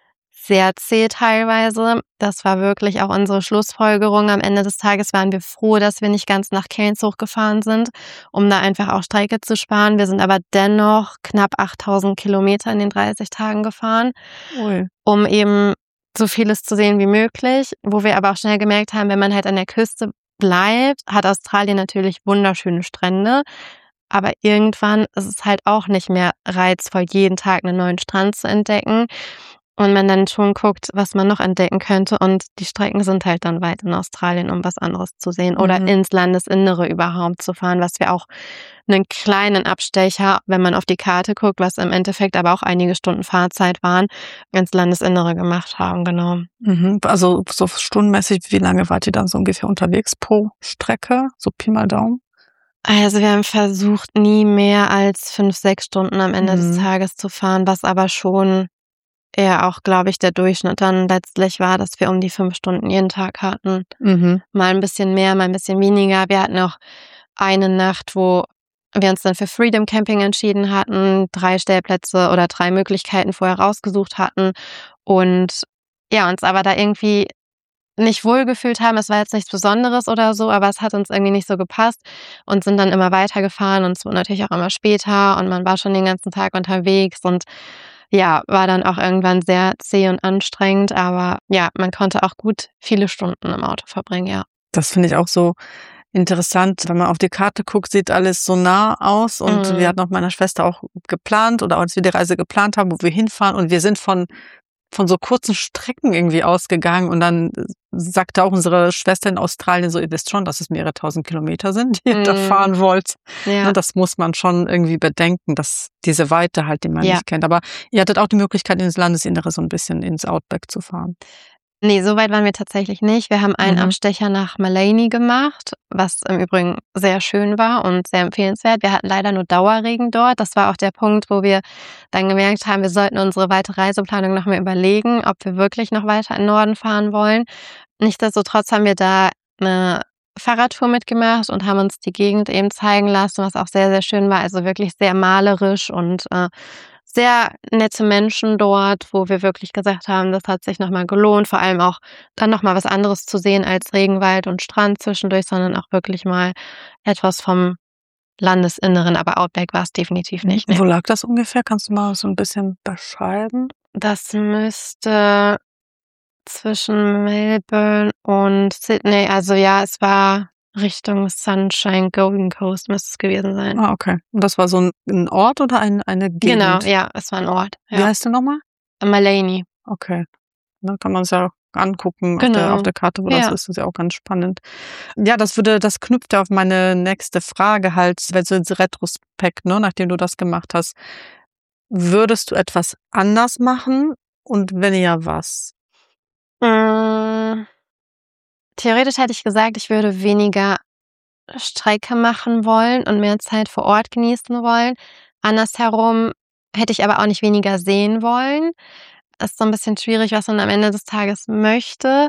Speaker 4: sehr zäh teilweise. Das war wirklich auch unsere Schlussfolgerung. Am Ende des Tages waren wir froh, dass wir nicht ganz nach Cairns hochgefahren sind, um da einfach auch Strecke zu sparen. Wir sind aber dennoch knapp 8.000 Kilometer in den 30 Tagen gefahren,
Speaker 3: Ui.
Speaker 4: um eben so vieles zu sehen wie möglich. Wo wir aber auch schnell gemerkt haben, wenn man halt an der Küste bleibt, hat Australien natürlich wunderschöne Strände. Aber irgendwann ist es halt auch nicht mehr reizvoll, jeden Tag einen neuen Strand zu entdecken. Und man dann schon guckt, was man noch entdecken könnte. Und die Strecken sind halt dann weit in Australien, um was anderes zu sehen. Oder ins Landesinnere überhaupt zu fahren, was wir auch einen kleinen Abstecher, wenn man auf die Karte guckt, was im Endeffekt aber auch einige Stunden Fahrzeit waren, ins Landesinnere gemacht haben, genau.
Speaker 3: Also so stundenmäßig, wie lange wart ihr dann so ungefähr unterwegs pro Strecke? So Pi mal Daumen?
Speaker 4: Also wir haben versucht, nie mehr als 5-6 Stunden am Ende des Tages zu fahren, was aber schon eher auch, glaube ich, der Durchschnitt dann letztlich war, dass wir um die 5 Stunden jeden Tag hatten. Mal ein bisschen mehr, mal ein bisschen weniger. Wir hatten auch eine Nacht, wo wir uns dann für Freedom Camping entschieden hatten, 3 Stellplätze oder 3 Möglichkeiten vorher rausgesucht hatten und ja, uns aber da irgendwie nicht wohlgefühlt haben. Es war jetzt nichts Besonderes oder so, aber es hat uns irgendwie nicht so gepasst und sind dann immer weitergefahren und es wurde natürlich auch immer später und man war schon den ganzen Tag unterwegs und ja, war dann auch irgendwann sehr zäh und anstrengend, aber ja, man konnte auch gut viele Stunden im Auto verbringen, ja.
Speaker 3: Das finde ich auch so interessant. Wenn man auf die Karte guckt, sieht alles so nah aus und wir hatten auch meiner Schwester auch geplant oder als wir die Reise geplant haben, wo wir hinfahren und wir sind von so kurzen Strecken irgendwie ausgegangen und dann sagte auch unsere Schwester in Australien so, ihr wisst schon, dass es mehrere tausend Kilometer sind, die ihr da fahren wollt.
Speaker 4: Ja.
Speaker 3: Das muss man schon irgendwie bedenken, dass diese Weite halt, die man
Speaker 4: Ja.
Speaker 3: nicht kennt. Aber ihr hattet auch die Möglichkeit, ins Landesinnere so ein bisschen ins Outback zu fahren.
Speaker 4: Nee, so weit waren wir tatsächlich nicht. Wir haben einen Abstecher nach Maleny gemacht, was im Übrigen sehr schön war und sehr empfehlenswert. Wir hatten leider nur Dauerregen dort. Das war auch der Punkt, wo wir dann gemerkt haben, wir sollten unsere weitere Reiseplanung noch mal überlegen, ob wir wirklich noch weiter in den Norden fahren wollen. nichtsdestotrotz haben wir da eine Fahrradtour mitgemacht und haben uns die Gegend eben zeigen lassen, was auch sehr, sehr schön war. Also wirklich sehr malerisch und sehr nette Menschen dort, wo wir wirklich gesagt haben, das hat sich nochmal gelohnt, vor allem auch dann nochmal was anderes zu sehen als Regenwald und Strand zwischendurch, sondern auch wirklich mal etwas vom Landesinneren, aber Outback war es definitiv nicht.
Speaker 3: Wo lag das ungefähr? Kannst du mal so ein bisschen beschreiben?
Speaker 4: Das müsste zwischen Melbourne und Sydney, also ja, es war Richtung Sunshine, Golden Coast müsste es gewesen sein.
Speaker 3: Ah, okay. Und das war so ein Ort oder eine Gegend?
Speaker 4: Genau, ja, es war ein Ort. Ja.
Speaker 3: Wie heißt der nochmal?
Speaker 4: Maleny.
Speaker 3: Okay. Dann kann man es ja angucken
Speaker 4: Genau.
Speaker 3: auf der Karte, wo das ist. Das ist ja auch ganz spannend. Ja, das knüpft ja auf meine nächste Frage halt, wenn so ins Retrospekt, ne, nachdem du das gemacht hast. Würdest du etwas anders machen? Und wenn ja, was?
Speaker 4: Theoretisch hätte ich gesagt, ich würde weniger Strecke machen wollen und mehr Zeit vor Ort genießen wollen. Andersherum hätte ich aber auch nicht weniger sehen wollen. Ist so ein bisschen schwierig, was man am Ende des Tages möchte.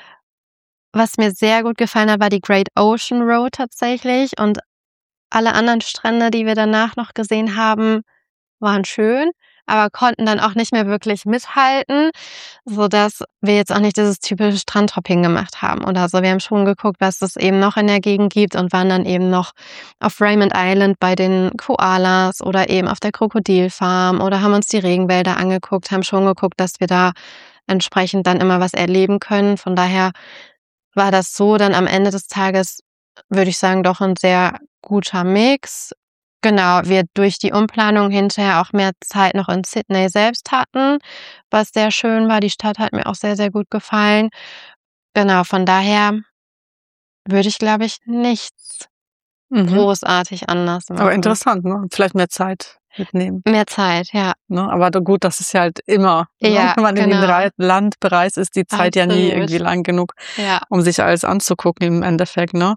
Speaker 4: Was mir sehr gut gefallen hat, war die Great Ocean Road tatsächlich. Und alle anderen Strände, die wir danach noch gesehen haben, waren schön, aber konnten dann auch nicht mehr wirklich mithalten, sodass wir jetzt auch nicht dieses typische Strandhopping gemacht haben oder so. Wir haben schon geguckt, was es eben noch in der Gegend gibt und waren dann eben noch auf Raymond Island bei den Koalas oder eben auf der Krokodilfarm oder haben uns die Regenwälder angeguckt, haben schon geguckt, dass wir da entsprechend dann immer was erleben können. Von daher war das so dann am Ende des Tages, würde ich sagen, doch ein sehr guter Mix. Genau, wir durch die Umplanung hinterher auch mehr Zeit noch in Sydney selbst hatten, was sehr schön war. Die Stadt hat mir auch sehr, sehr gut gefallen. Genau, von daher würde ich, glaube ich, nichts großartig anders machen.
Speaker 3: Aber interessant, ne? Vielleicht mehr Zeit mitnehmen.
Speaker 4: Mehr Zeit, ja.
Speaker 3: Ne? Aber gut, das ist ja halt immer,
Speaker 4: Ja,
Speaker 3: wenn man in
Speaker 4: genau.
Speaker 3: dem Land bereist, ist die Zeit ja nie
Speaker 4: Absolut.
Speaker 3: irgendwie lang genug,
Speaker 4: Ja.
Speaker 3: um sich alles anzugucken im Endeffekt. Ne?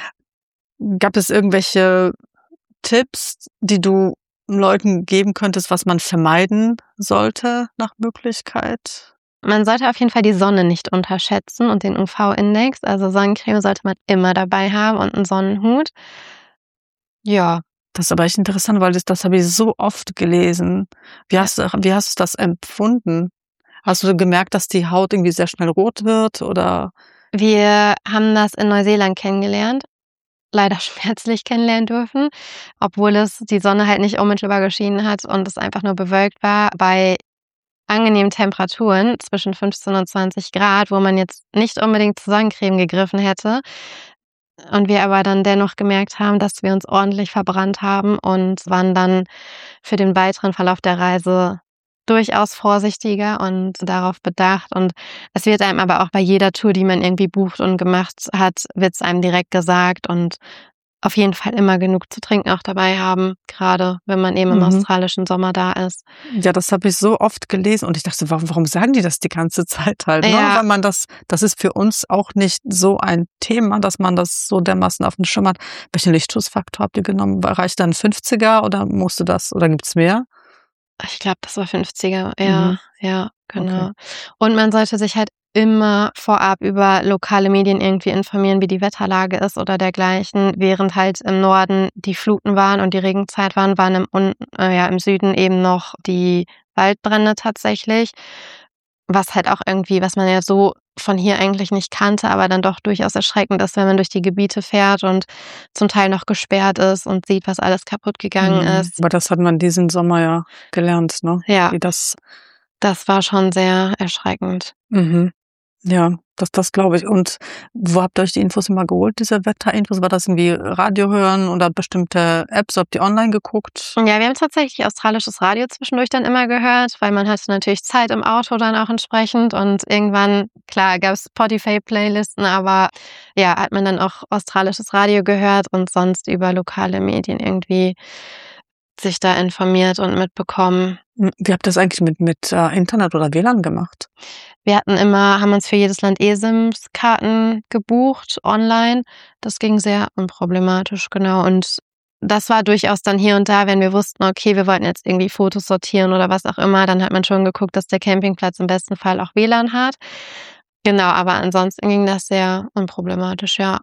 Speaker 3: Gab es irgendwelche Tipps, die du Leuten geben könntest, was man vermeiden sollte nach Möglichkeit?
Speaker 4: Man sollte auf jeden Fall die Sonne nicht unterschätzen und den UV-Index. Also Sonnencreme sollte man immer dabei haben und einen Sonnenhut. Ja.
Speaker 3: Das ist aber echt interessant, weil das habe ich so oft gelesen. Wie hast du das empfunden? Hast du gemerkt, dass die Haut irgendwie sehr schnell rot wird oder?
Speaker 4: Wir haben das in Neuseeland kennengelernt. Leider schmerzlich kennenlernen dürfen, obwohl es die Sonne halt nicht unmittelbar geschienen hat und es einfach nur bewölkt war, bei angenehmen Temperaturen zwischen 15 und 20 Grad, wo man jetzt nicht unbedingt zur Sonnencreme gegriffen hätte. Und wir aber dann dennoch gemerkt haben, dass wir uns ordentlich verbrannt haben und waren dann für den weiteren Verlauf der Reise durchaus vorsichtiger und darauf bedacht. Und es wird einem aber auch bei jeder Tour, die man irgendwie bucht und gemacht hat, wird es einem direkt gesagt und auf jeden Fall immer genug zu trinken auch dabei haben, gerade wenn man eben im australischen Sommer da ist.
Speaker 3: Ja, das habe ich so oft gelesen und ich dachte, warum sagen die das die ganze Zeit halt? Ne?
Speaker 4: Ja.
Speaker 3: Weil man das ist für uns auch nicht so ein Thema, dass man das so dermaßen auf dem Schirm hat. Welchen Lichtschutzfaktor habt ihr genommen? Reicht dann 50er oder musste das oder gibt's mehr?
Speaker 4: Ich glaube, das war 50er,
Speaker 3: Mhm.
Speaker 4: ja, genau.
Speaker 3: Okay.
Speaker 4: Und man sollte sich halt immer vorab über lokale Medien irgendwie informieren, wie die Wetterlage ist oder dergleichen. Während halt im Norden die Fluten waren und die Regenzeit waren im Süden eben noch die Waldbrände tatsächlich. Was halt auch irgendwie, was man ja so von hier eigentlich nicht kannte, aber dann doch durchaus erschreckend ist, wenn man durch die Gebiete fährt und zum Teil noch gesperrt ist und sieht, was alles kaputt gegangen ist.
Speaker 3: Aber das hat man diesen Sommer ja gelernt, ne?
Speaker 4: Ja.
Speaker 3: Wie das
Speaker 4: Das war schon sehr erschreckend.
Speaker 3: Ja, das glaube ich. Und wo habt ihr euch die Infos immer geholt, diese Wetterinfos? War das irgendwie Radio hören oder bestimmte Apps? Habt ihr online geguckt?
Speaker 4: Ja, wir haben tatsächlich australisches Radio zwischendurch dann immer gehört, weil man hatte natürlich Zeit im Auto dann auch entsprechend und irgendwann, klar, gab es Spotify-Playlisten, aber ja, hat man dann auch australisches Radio gehört und sonst über lokale Medien irgendwie sich da informiert und mitbekommen.
Speaker 3: Wie habt ihr das eigentlich mit Internet oder WLAN gemacht?
Speaker 4: Wir haben uns für jedes Land eSIM-Karten gebucht, online. Das ging sehr unproblematisch, genau. Und das war durchaus dann hier und da, wenn wir wussten, okay, wir wollten jetzt irgendwie Fotos sortieren oder was auch immer, dann hat man schon geguckt, dass der Campingplatz im besten Fall auch WLAN hat. Genau, aber ansonsten ging das sehr unproblematisch, ja.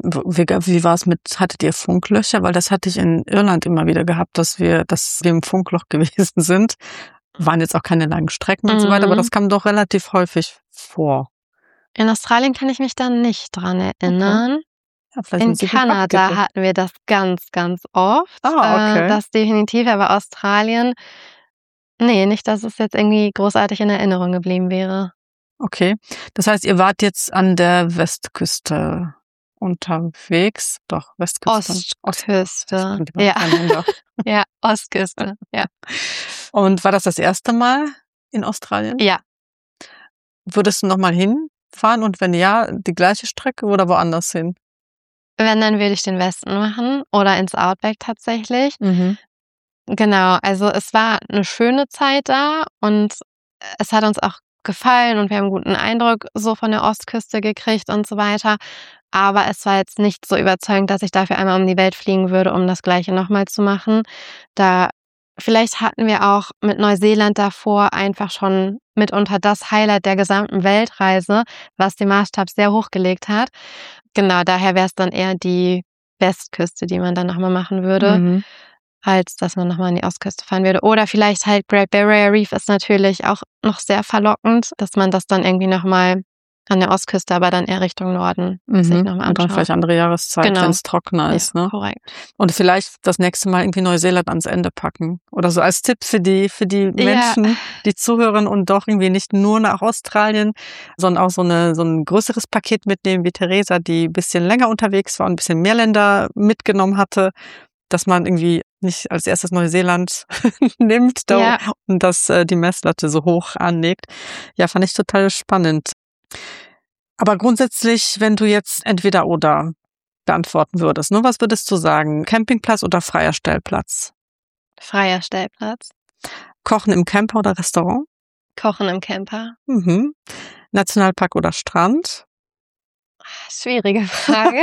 Speaker 3: Wie war es hattet ihr Funklöcher? Weil das hatte ich in Irland immer wieder gehabt, dass wir im Funkloch gewesen sind. Waren jetzt auch keine langen Strecken und so weiter, aber das kam doch relativ häufig vor.
Speaker 4: In Australien kann ich mich da nicht dran erinnern.
Speaker 3: Okay. Ja, vielleicht
Speaker 4: In
Speaker 3: sind sie gut
Speaker 4: Kanada
Speaker 3: abgedeckt.
Speaker 4: hatten wir das ganz, ganz oft.
Speaker 3: Okay.
Speaker 4: Das definitiv, aber Australien, nee, nicht, dass es jetzt irgendwie großartig in Erinnerung geblieben wäre.
Speaker 3: Okay. Das heißt, ihr wart jetzt an der Westküste unterwegs? Doch, Westküste.
Speaker 4: Ostküste.
Speaker 3: Ja.
Speaker 4: Ja, Ostküste, ja.
Speaker 3: Und war das erste Mal in Australien?
Speaker 4: Ja.
Speaker 3: Würdest du nochmal hinfahren und wenn ja, die gleiche Strecke oder woanders hin?
Speaker 4: Wenn, dann würde ich den Westen machen oder ins Outback tatsächlich. Genau, also es war eine schöne Zeit da und es hat uns auch gefallen und wir haben einen guten Eindruck so von der Ostküste gekriegt und so weiter. Aber es war jetzt nicht so überzeugend, dass ich dafür einmal um die Welt fliegen würde, um das Gleiche nochmal zu machen. Vielleicht hatten wir auch mit Neuseeland davor einfach schon mitunter das Highlight der gesamten Weltreise, was den Maßstab sehr hochgelegt hat. Genau, daher wäre es dann eher die Westküste, die man dann nochmal machen würde, als dass man nochmal an die Ostküste fahren würde. Oder vielleicht halt Great Barrier Reef ist natürlich auch noch sehr verlockend, dass man das dann irgendwie nochmal an der Ostküste, aber dann eher Richtung Norden sich nochmal anschaut.
Speaker 3: Und dann vielleicht andere Jahreszeit,
Speaker 4: Genau.
Speaker 3: wenn es trockener ist. Ne?
Speaker 4: Korrekt.
Speaker 3: Und vielleicht das nächste Mal irgendwie Neuseeland ans Ende packen. Oder so als Tipp für die Menschen, die zuhören und doch irgendwie nicht nur nach Australien, sondern auch so ein größeres Paket mitnehmen wie Theresa, die ein bisschen länger unterwegs war und ein bisschen mehr Länder mitgenommen hatte, dass man irgendwie nicht als erstes Neuseeland nimmt und dass die Messlatte so hoch anlegt. Ja, fand ich total spannend. Aber grundsätzlich, wenn du jetzt entweder oder beantworten würdest, ne, was würdest du sagen? Campingplatz oder freier Stellplatz?
Speaker 4: Freier Stellplatz.
Speaker 3: Kochen im Camper oder Restaurant?
Speaker 4: Kochen im Camper.
Speaker 3: Nationalpark oder Strand?
Speaker 4: Schwierige Frage.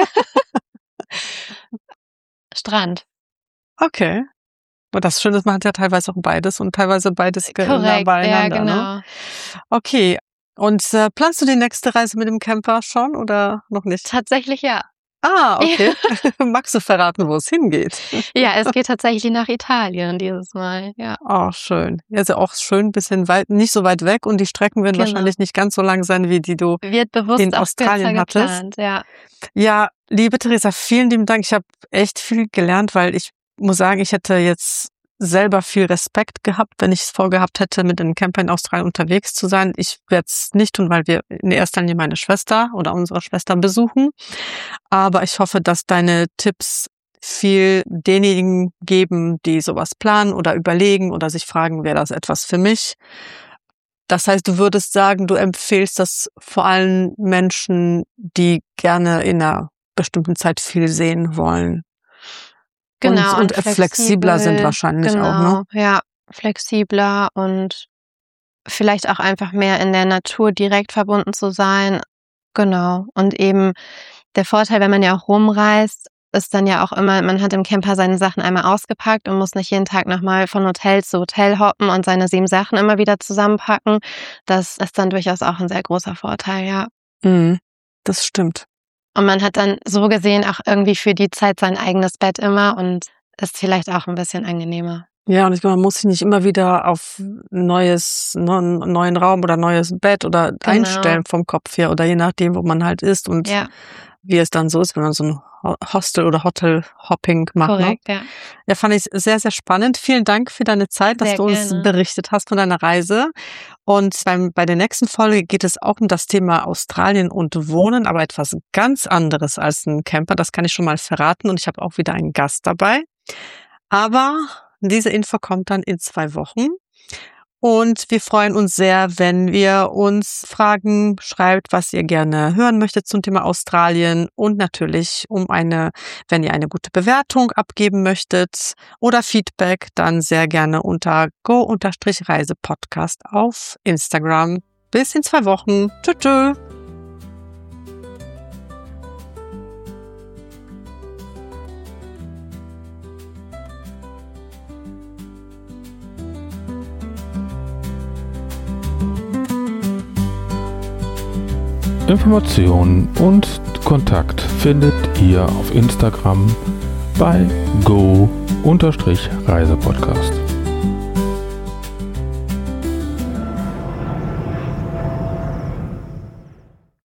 Speaker 4: Strand.
Speaker 3: Okay. Aber das Schöne ist, man hat ja teilweise auch beides und teilweise beides nah beieinander.
Speaker 4: Ja, genau.
Speaker 3: Ne? Okay. Und planst du die nächste Reise mit dem Camper schon oder noch nicht?
Speaker 4: Tatsächlich ja.
Speaker 3: Okay. Magst du verraten, wo es hingeht?
Speaker 4: Ja, es geht tatsächlich nach Italien dieses Mal, ja.
Speaker 3: Oh, schön. Also auch schön, bisschen weit, nicht so weit weg und die Strecken werden wahrscheinlich nicht ganz so lang sein, wie die du in Australien hattest.
Speaker 4: Geplant, ja.
Speaker 3: Ja, liebe Theresa, vielen lieben Dank. Ich habe echt viel gelernt, weil ich muss sagen, ich hätte jetzt selber viel Respekt gehabt, wenn ich es vorgehabt hätte, mit einem Camper in Australien unterwegs zu sein. Ich werde es nicht tun, weil wir in erster Linie meine Schwester oder unsere Schwester besuchen. Aber ich hoffe, dass deine Tipps viel denjenigen geben, die sowas planen oder überlegen oder sich fragen, wäre das etwas für mich? Das heißt, du würdest sagen, du empfehlst das vor allem Menschen, die gerne in einer bestimmten Zeit viel sehen wollen.
Speaker 4: Genau.
Speaker 3: Und flexibler sind wahrscheinlich auch, ne?
Speaker 4: Ja, flexibler und vielleicht auch einfach mehr in der Natur direkt verbunden zu sein. Genau. Und eben der Vorteil, wenn man ja auch rumreist, ist dann ja auch immer, man hat im Camper seine Sachen einmal ausgepackt und muss nicht jeden Tag nochmal von Hotel zu Hotel hoppen und seine 7 Sachen immer wieder zusammenpacken. Das ist dann durchaus auch ein sehr großer Vorteil, ja.
Speaker 3: Das stimmt.
Speaker 4: Und man hat dann so gesehen auch irgendwie für die Zeit sein eigenes Bett immer und ist vielleicht auch ein bisschen angenehmer.
Speaker 3: Ja, und ich glaube, man muss sich nicht immer wieder auf neuen Raum oder neues Bett oder einstellen vom Kopf her oder je nachdem, wo man halt ist und wie es dann so ist, wenn man so ein Hostel- oder Hotel-Hopping macht.
Speaker 4: Korrekt,
Speaker 3: ne? Ja, fand ich sehr, sehr spannend. Vielen Dank für deine Zeit, dass du uns berichtet hast von deiner Reise. Und bei der nächsten Folge geht es auch um das Thema Australien und Wohnen, aber etwas ganz anderes als ein Camper. Das kann ich schon mal verraten und ich habe auch wieder einen Gast dabei. Aber diese Info kommt dann in 2 Wochen. Und wir freuen uns sehr, wenn ihr uns Fragen schreibt, was ihr gerne hören möchtet zum Thema Australien und natürlich wenn ihr eine gute Bewertung abgeben möchtet oder Feedback, dann sehr gerne unter go_reisepodcast auf Instagram. Bis in 2 Wochen. Tschüss.
Speaker 5: Informationen und Kontakt findet ihr auf Instagram bei go_reisepodcast.